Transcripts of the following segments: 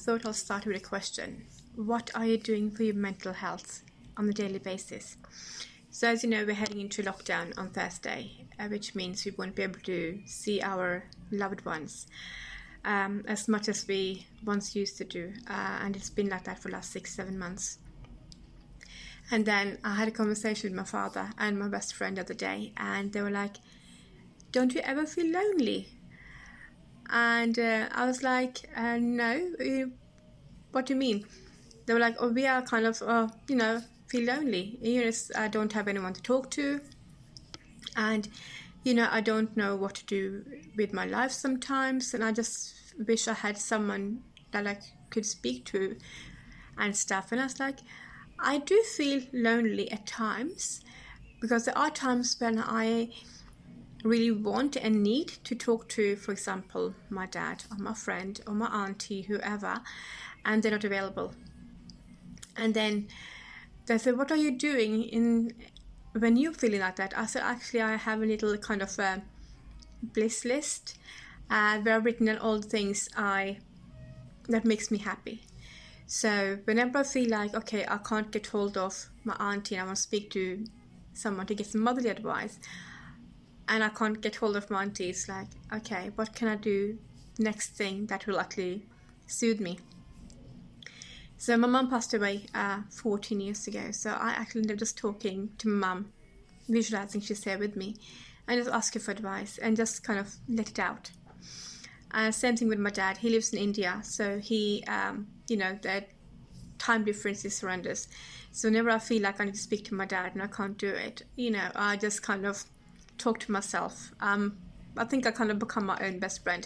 thought I'll start with a question. What are you doing for your mental health on a daily basis? So as you know, we're heading into lockdown on Thursday, which means we won't be able to see our loved ones as much as we once used to do. And it's been like that for the last 6-7 months. And then I had a conversation with my father and my best friend the other day, and they were like, "Don't you ever feel lonely?" And I was like, "No, what do you mean?" They were like, "Oh, we are kind of, feel lonely. I don't have anyone to talk to. And, I don't know what to do with my life sometimes. And I just wish I had someone that I could speak to and stuff." And I was like, I do feel lonely at times, because there are times when I really want and need to talk to, for example, my dad or my friend or my auntie, whoever, and they're not available. And then they said, "What are you doing when you're feeling like that?" I said, "Actually, I have a little kind of a bliss list where I've written down all the things that makes me happy. So whenever I feel like, okay, I can't get hold of my auntie and I want to speak to someone to get some motherly advice, and I can't get hold of my auntie, it's like, okay, what can I do next thing that will actually soothe me?" So my mum passed away 14 years ago. So I actually ended up just talking to my mum, visualizing she's there with me, and just ask her for advice and just kind of let it out. Same thing with my dad. He lives in India, so he, the time difference is horrendous. So whenever I feel like I need to speak to my dad and I can't do it, I just kind of talk to myself. I think I kind of become my own best friend.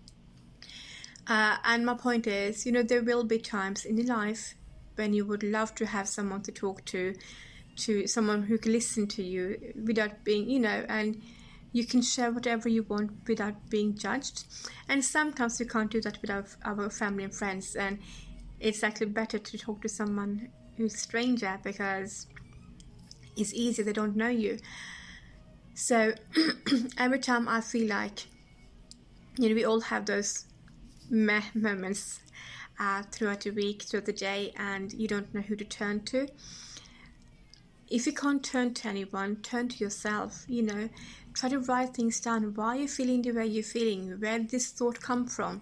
And my point is, there will be times in your life when you would love to have someone to talk to someone who can listen to you without being, and you can share whatever you want without being judged. And sometimes you can't do that with our family and friends, and it's actually better to talk to someone who's a stranger, because it's easy, they don't know you. So every time I feel like, we all have those meh moments throughout the week, throughout the day, and you don't know who to turn to. If you can't turn to anyone, turn to yourself. Try to write things down. Why are you feeling the way you're feeling? Where did this thought come from?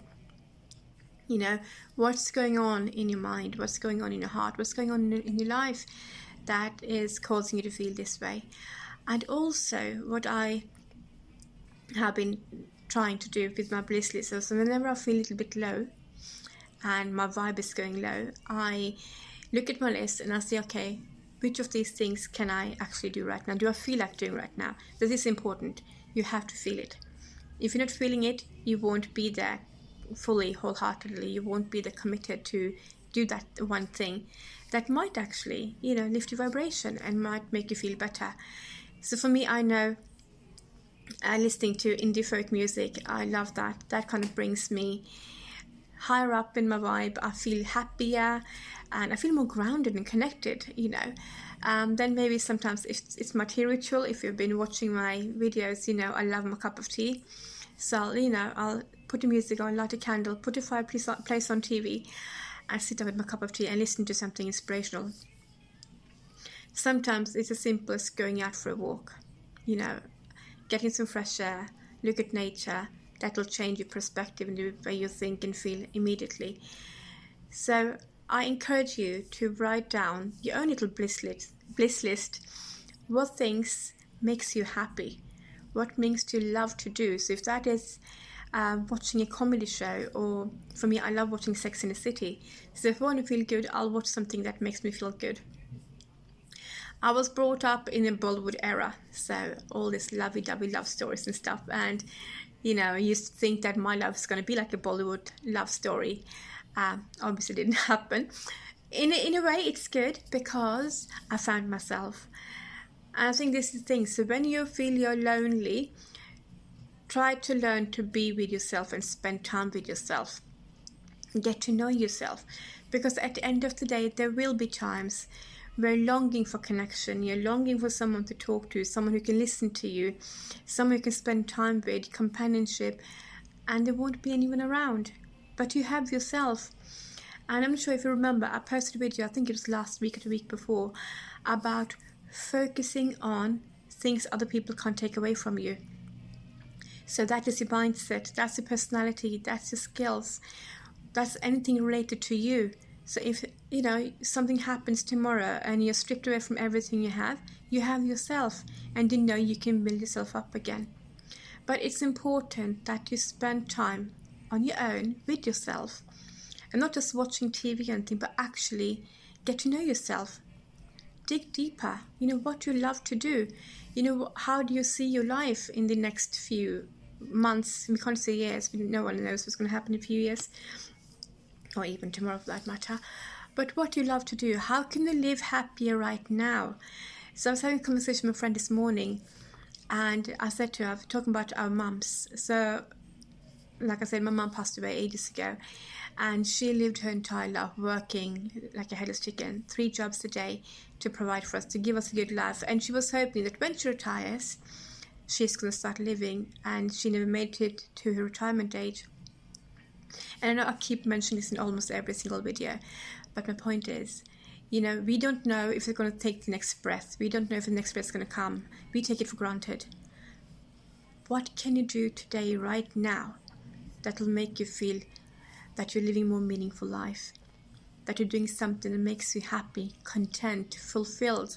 What's going on in your mind? What's going on in your heart? What's going on in your life that is causing you to feel this way? And also, what I have been trying to do with my bliss list, so whenever I feel a little bit low and my vibe is going low, I look at my list and I say, okay, which of these things can I actually do right now? Do I feel like doing right now? This is important. You have to feel it. If you're not feeling it, you won't be there fully, wholeheartedly. You won't be there committed to do that one thing that might actually, lift your vibration and might make you feel better. So for me, I know listening to indie folk music, I love that. That kind of brings me higher up in my vibe. I feel happier and I feel more grounded and connected, Then maybe sometimes it's my tea ritual. If you've been watching my videos, I love my cup of tea. So, I'll put the music on, light a candle, put a fireplace on TV, and sit down with my cup of tea and listen to something inspirational. Sometimes it's as simple as going out for a walk, getting some fresh air, look at nature. That will change your perspective and the way you think and feel immediately. So I encourage you to write down your own little bliss list. What things makes you happy? What makes you love to do? So if that is watching a comedy show, or for me, I love watching Sex and the City. So if I want to feel good, I'll watch something that makes me feel good. I was brought up in a Bollywood era, so all this lovey-dovey love stories and stuff. And, I used to think that my love is going to be like a Bollywood love story. Obviously, it didn't happen. In a way, it's good because I found myself. And I think this is the thing. So when you feel you're lonely, try to learn to be with yourself and spend time with yourself. Get to know yourself. Because at the end of the day, there will be times where you're longing for connection, you're longing for someone to talk to, someone who can listen to you, someone you can spend time with, companionship, and there won't be anyone around. But you have yourself. And I'm not sure if you remember, I posted a video, I think it was last week or the week before, about focusing on things other people can't take away from you. So that is your mindset, that's your personality, that's your skills, that's anything related to you. So if, something happens tomorrow and you're stripped away from everything you have yourself, and you can build yourself up again. But it's important that you spend time on your own with yourself, and not just watching TV or anything, but actually get to know yourself. Dig deeper. What you love to do. How do you see your life in the next few months? We can't say years. No one knows what's going to happen in a few years, or even tomorrow for that matter. But what you love to do. How can you live happier right now? So I was having a conversation with a friend this morning, and I said to her, talking about our mums. So, like I said, my mum passed away ages ago, and she lived her entire life working like a headless chicken, 3 jobs a day to provide for us, to give us a good life. And she was hoping that when she retires, she's going to start living, and she never made it to her retirement age. And I know I keep mentioning this in almost every single video, but my point is, we don't know if we're going to take the next breath. We don't know if the next breath is going to come. We take it for granted. What can you do today, right now, that will make you feel that you're living a more meaningful life, that you're doing something that makes you happy, content, fulfilled?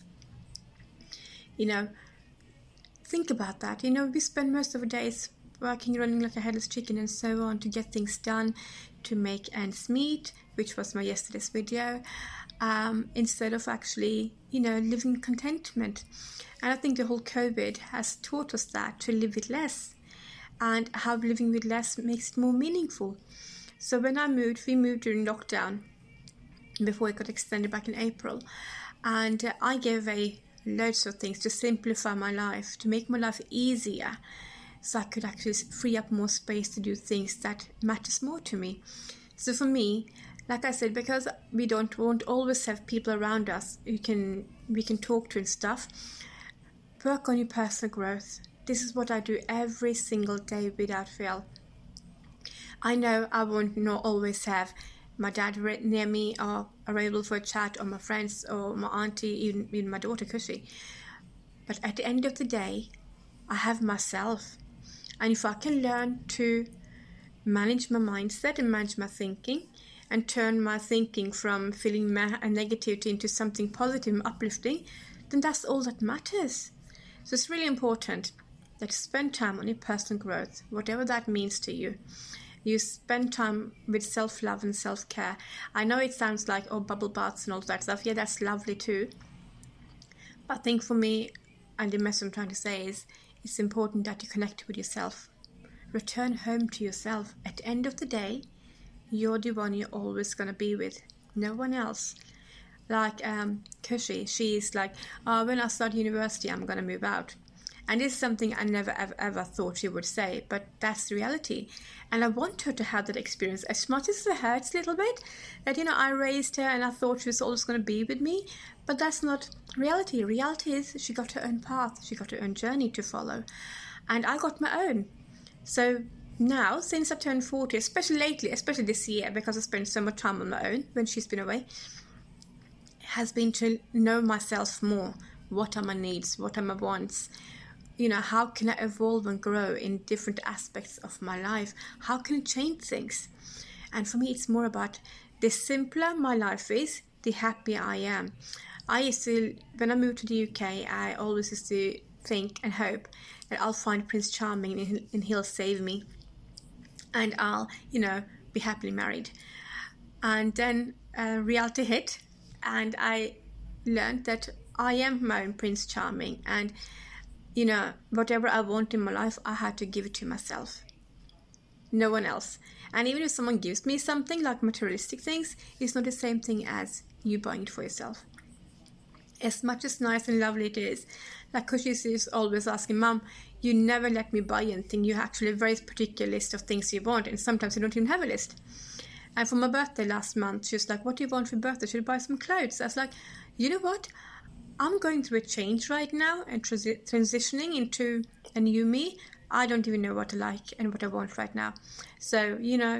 Think about that. We spend most of our days working, running like a headless chicken and so on, to get things done, to make ends meet, which was my yesterday's video, instead of actually, living contentment. And I think the whole COVID has taught us that, to live with less, and how living with less makes it more meaningful. So when we moved during lockdown, before it got extended back in April, and I gave away loads of things to simplify my life, to make my life easier, so I could actually free up more space to do things that matters more to me. So for me, like I said, because we won't always have people around us we can talk to and stuff, work on your personal growth. This is what I do every single day without fail. I know I won't not always have my dad near me or available for a chat, or my friends, or my auntie, even my daughter Kushi. But at the end of the day, I have myself. And if I can learn to manage my mindset and manage my thinking, and turn my thinking from feeling negativity into something positive and uplifting, then that's all that matters. So it's really important that you spend time on your personal growth, whatever that means to you. You spend time with self-love and self-care. I know it sounds like, bubble baths and all that stuff. Yeah, that's lovely too. But I think for me, and the message I'm trying to say is, it's important that you connect with yourself. Return home to yourself. At the end of the day, you're the one you're always going to be with. No one else. Like Kushi, she's like, when I start university, I'm going to move out. And this is something I never ever thought she would say, but that's the reality. And I want her to have that experience, as much as it hurts a little bit, that, I raised her and I thought she was always going to be with me, but that's not reality. Reality is she got her own path, she got her own journey to follow, and I got my own. So now, since I've turned 40, especially lately, especially this year, because I spent so much time on my own when she's been away, has been to know myself more. What are my needs? What are my wants? How can I evolve and grow in different aspects of my life? How can I change things? And for me, it's more about the simpler my life is, the happier I am. When I moved to the UK, I always used to think and hope that I'll find Prince Charming and he'll save me. And I'll, be happily married. And then reality hit, and I learned that I am my own Prince Charming. And whatever I want in my life, I had to give it to myself. No one else. And even if someone gives me something, like materialistic things, it's not the same thing as you buying it for yourself. As much as nice and lovely it is, like Kushi is always asking, Mom, you never let me buy anything. You actually have a very particular list of things you want, and sometimes you don't even have a list. And for my birthday last month, she was like, what do you want for your birthday? Should I buy some clothes? I was like, you know what? I'm going through a change right now and transitioning into a new me. I don't even know what I like and what I want right now. So,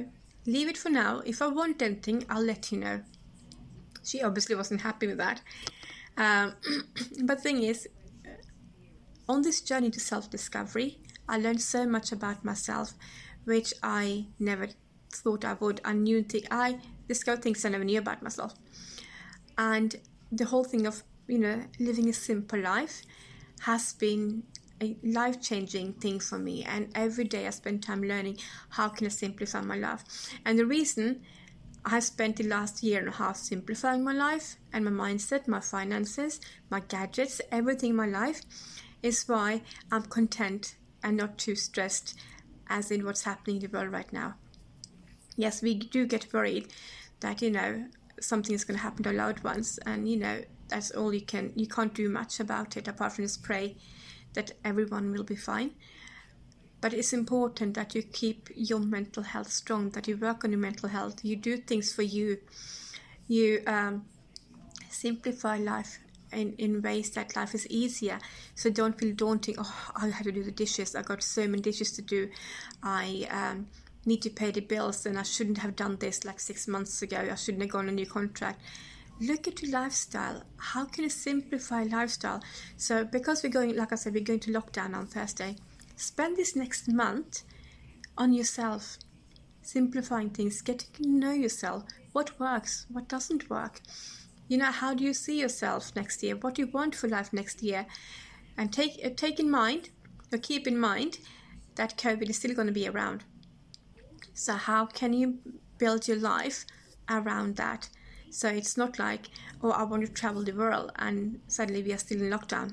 leave it for now. If I want anything, I'll let you know. She obviously wasn't happy with that. But the thing is, on this journey to self-discovery, I learned so much about myself, which I never thought I would. I discovered things I never knew about myself. And the whole thing of, living a simple life has been a life-changing thing for me. And every day I spend time learning how can I simplify my life. And the reason I spent the last year and a half simplifying my life and my mindset, my finances, my gadgets, everything in my life is why I'm content and not too stressed as in what's happening in the world right now. Yes, we do get worried that, something is going to happen to our loved ones, and, that's all you can't do much about it apart from just pray that everyone will be fine. But it's important that you keep your mental health strong, that you work on your mental health, you do things for you, you simplify life in ways that life is easier, so don't feel daunting. Oh, I have to do the dishes, I got so many dishes to do, I need to pay the bills, and I shouldn't have done this like 6 months ago, I shouldn't have gone on a new contract. Look at your lifestyle. How can you simplify lifestyle? So because we're going, like I said, we're going to lockdown on Thursday, spend this next month on yourself, simplifying things, getting to know yourself, what works, what doesn't work. How do you see yourself next year? What do you want for life next year? And keep in mind that COVID is still going to be around. So how can you build your life around that? So it's not like, oh, I want to travel the world and suddenly we are still in lockdown.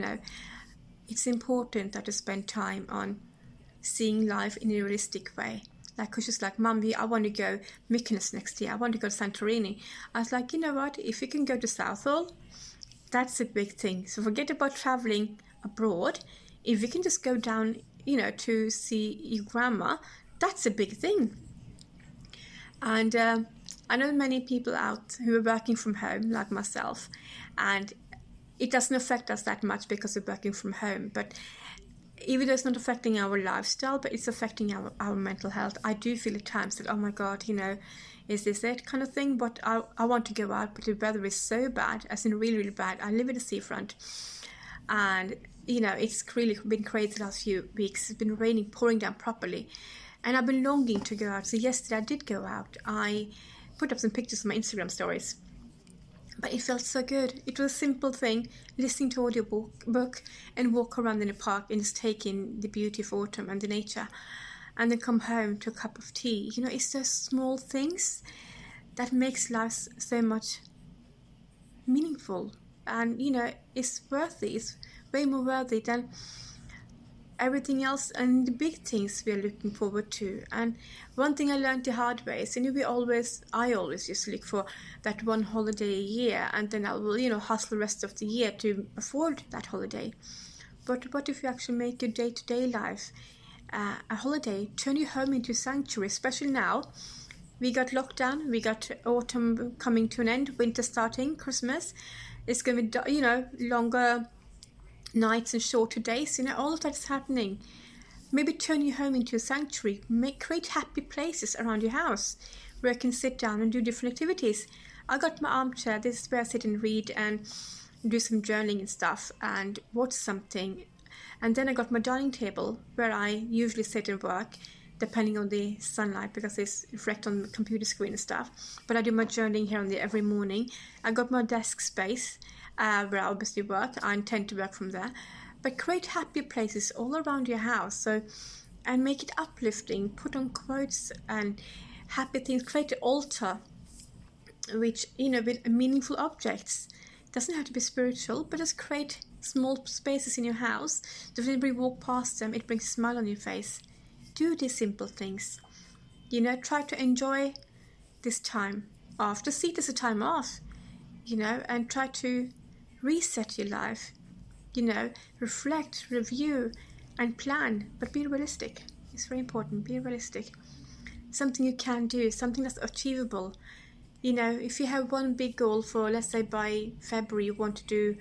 It's important that you spend time on seeing life in a realistic way. Like, she's like, Mummy, I want to go Mykonos next year. I want to go to Santorini. I was like, you know what? If you can go to Southall, that's a big thing. So forget about traveling abroad. If you can just go down, to see your grandma, that's a big thing. And I know many people out who are working from home, like myself, and it doesn't affect us that much because we're working from home. But even though it's not affecting our lifestyle, but it's affecting our mental health, I do feel at times that, oh my God, is this it kind of thing? But I want to go out, but the weather is so bad, as in really, really bad. I live in the seafront, and, it's really been crazy the last few weeks. It's been raining, pouring down properly, and I've been longing to go out. So yesterday I did go out. I put up some pictures on my Instagram stories. But it felt so good. It was a simple thing, listening to audiobook and walk around in the park and just take in the beauty of autumn and the nature. And then come home to a cup of tea. It's those small things that makes life so much meaningful. And, it's worthy. It's way more worthy than everything else and the big things we are looking forward to. And one thing I learned the hard way is, I always used to look for that one holiday a year, and then I will, hustle the rest of the year to afford that holiday. But what if you actually make your day-to-day life a holiday? Turn your home into a sanctuary, especially now. We got lockdown, we got autumn coming to an end, winter starting, Christmas. It's going to be, longer nights and shorter days. All of that is happening. Maybe turn your home into a sanctuary. Create happy places around your house where you can sit down and do different activities. I got my armchair. This is where I sit and read and do some journaling and stuff and watch something. And then I got my dining table where I usually sit and work, depending on the sunlight, because it's reflect on the computer screen and stuff. But I do my journaling here and there every morning. I got my desk space where I obviously work. I intend to work from there. But create happy places all around your house, and make it uplifting. Put on quotes and happy things. Create an altar, which with meaningful objects. It doesn't have to be spiritual, but just create small spaces in your house. So if anybody walk past them, it brings a smile on your face. Do these simple things. Try to enjoy this time off. Just see it as a time off. And try to reset your life. Reflect, review, and plan, but be realistic. It's very important. Be realistic. Something you can do, something that's achievable. If you have one big goal for, let's say, by February, you want to do,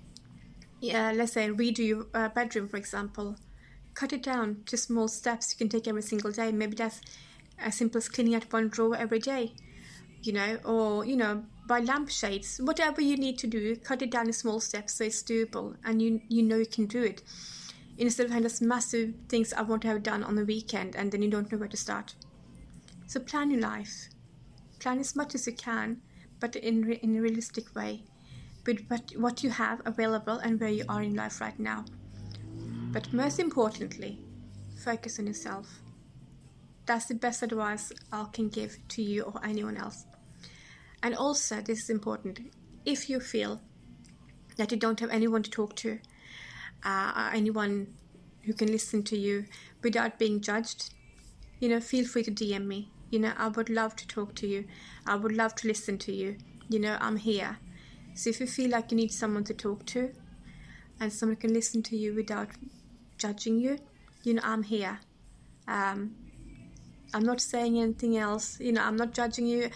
let's say, redo your bedroom, for example. Cut it down to small steps you can take every single day. Maybe that's as simple as cleaning out one drawer every day, or, buy lampshades, whatever you need to do, cut it down in small steps so it's doable and you know you can do it. Instead of having those massive things I want to have done on the weekend and then you don't know where to start. So plan your life. Plan as much as you can, but in a realistic way, with what you have available and where you are in life right now. But most importantly, focus on yourself. That's the best advice I can give to you or anyone else. And also, this is important, if you feel that you don't have anyone to talk to, anyone who can listen to you without being judged, feel free to DM me. I would love to talk to you. I would love to listen to you. I'm here. So if you feel like you need someone to talk to and someone can listen to you without judging you, I'm here. I'm not saying anything else. I'm not judging you.